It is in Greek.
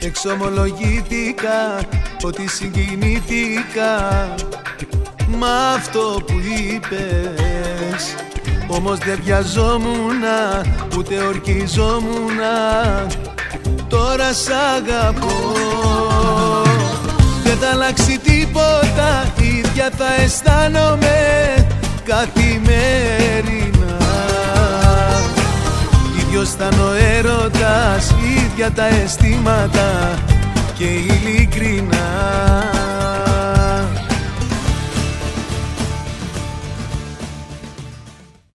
εξομολογήθηκα ότι συγκινήθηκα μ' αυτό που είπες. Όμως δεν βιαζόμουνα, ούτε ορκιζόμουνα, τώρα σ' αγαπώ. Δεν θα αλλάξει τίποτα, ίδια θα αισθάνομαι καθημερινά. Ίδιος ήταν ο έρωτας, ίδια τα αισθήματα και ειλικρινά.